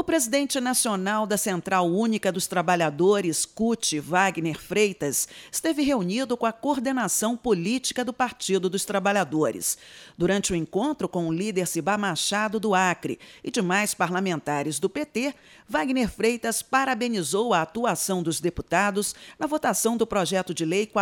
O presidente nacional da Central Única dos Trabalhadores, CUT, Wagner Freitas, esteve reunido com a coordenação política do Partido dos Trabalhadores. Durante o encontro com o líder Cibá Machado, do Acre, e demais parlamentares do PT, Wagner Freitas parabenizou a atuação dos deputados na votação do projeto de lei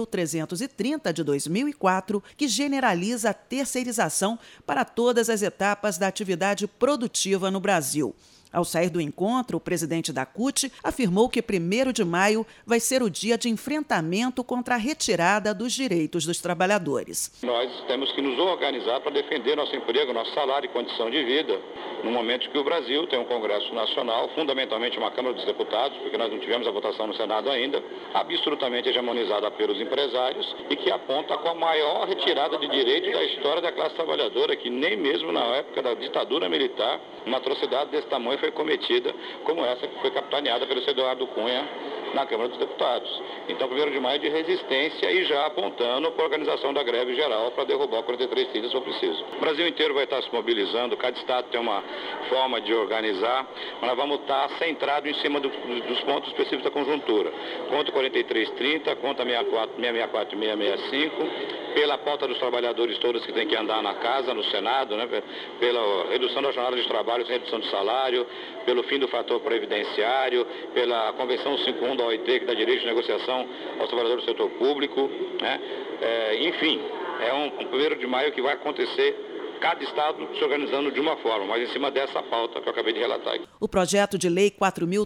4.330 de 2004, que generaliza a terceirização para todas as etapas da atividade produtiva no Brasil. Ao sair do encontro, o presidente da CUT afirmou que 1º de maio vai ser o dia de enfrentamento contra a retirada dos direitos dos trabalhadores. Nós temos que nos organizar para defender nosso emprego, nosso salário e condição de vida, no momento que o Brasil tem um Congresso Nacional, fundamentalmente uma Câmara dos Deputados, porque nós não tivemos a votação no Senado ainda, absolutamente hegemonizada pelos empresários e que aponta com a maior retirada de direitos da história da classe trabalhadora, que nem mesmo na época da ditadura militar, uma atrocidade desse tamanho foi cometida, como essa que foi capitaneada pelo Eduardo Cunha na Câmara dos Deputados. Então, 1º de maio de resistência e já apontando para a organização da greve geral para derrubar o 4330 se for preciso. O Brasil inteiro vai estar se mobilizando, cada estado tem uma forma de organizar, mas nós vamos estar centrados em cima dos pontos específicos da conjuntura. Contra o 4330, contra a 664 e 665, pela pauta dos trabalhadores todos que têm que andar na casa, no Senado, né, pela redução da jornada de trabalho sem redução de salário, pelo fim do fator previdenciário, pela Convenção 51 da OIT, que dá direito de negociação aos trabalhadores do setor público, né? Enfim, é um 1º de maio que vai acontecer, cada estado se organizando de uma forma, mas em cima dessa pauta que eu acabei de relatar. O projeto de lei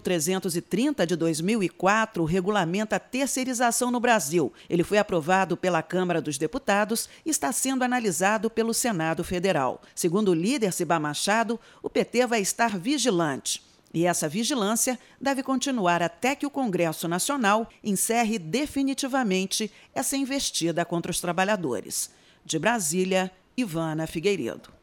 4.330 de 2004 regulamenta a terceirização no Brasil. Ele foi aprovado pela Câmara dos Deputados e está sendo analisado pelo Senado Federal. Segundo o líder Cibá Machado, o PT vai estar vigilante. E essa vigilância deve continuar até que o Congresso Nacional encerre definitivamente essa investida contra os trabalhadores. De Brasília, Ivana Figueiredo.